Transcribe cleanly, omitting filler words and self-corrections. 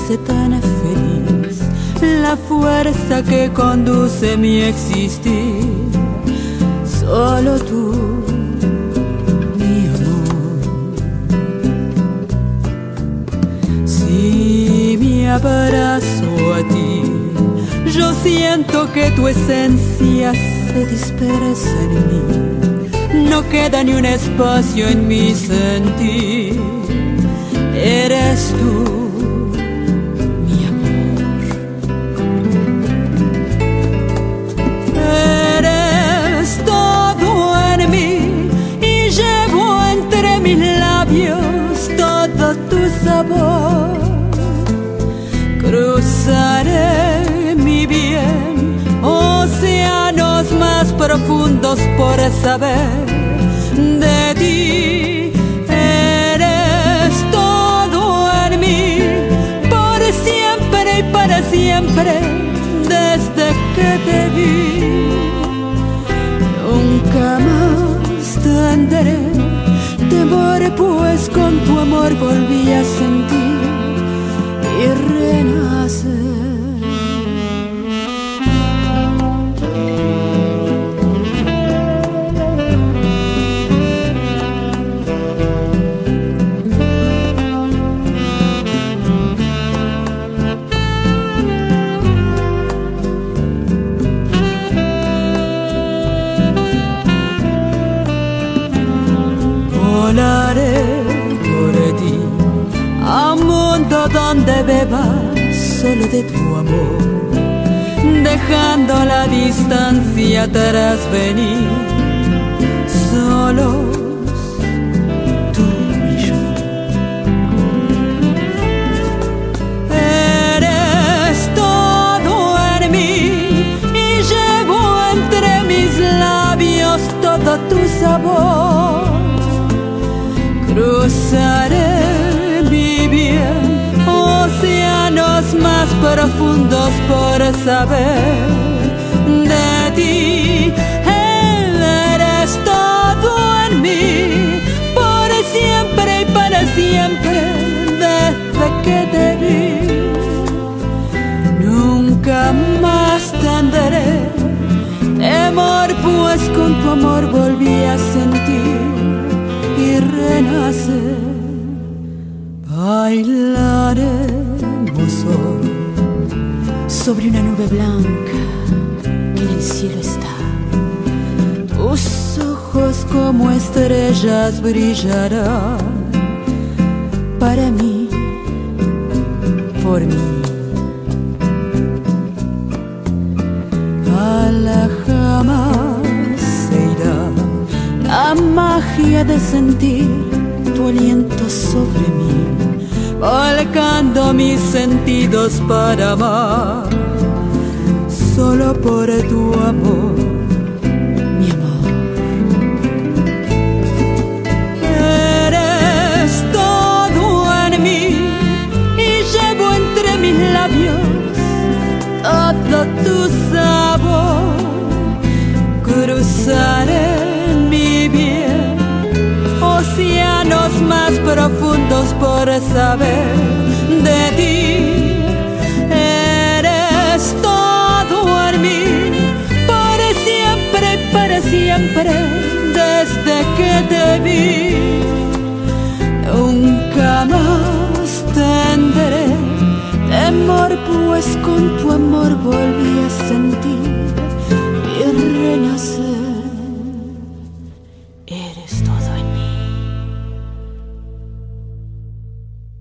hace tan feliz, la fuerza que conduce mi existir. Solo tú, mi amor. Si me abrazo a ti, yo siento que tu esencia se dispersa en mí. No queda ni un espacio en mi sentir. Eres tú, mi amor. Eres todo en mí y llevo entre mis labios todo tu sabor. Cruzaré, mi bien, océanos más profundos por saber de ti. Eres todo en mí, por siempre y para siempre, desde que te vi. Nunca más tendré temor, pues con tu amor volví a sentir y renacer. Volaré por ti a un mundo donde beba solo de tu amor, dejando la distancia atrás venir, solos tú y yo. Eres todo en mí y llevo entre mis labios todo tu sabor. Cruzaré, mi bien, océanos más profundos por saber de ti. Eres todo en mí, por siempre y para siempre, desde que te vi. Nunca más tendré temor, pues con tu amor volví a sentir y renacer. Bailaremos hoy sobre una nube blanca que en el cielo está. Tus ojos como estrellas brillarán para mí, por mí. A la jamás se irá la magia de sentir tu aliento sobre mí, volcando mis sentidos para amar, solo por tu amor, mi amor. Eres todo en mí y llevo entre mis labios todo tu sabor. Cruzaré, mi bien, océanos más profundos por saber de ti. Eres todo en mí, por siempre y para siempre, desde que te vi. Nunca más tendré temor, pues con tu amor volví a ser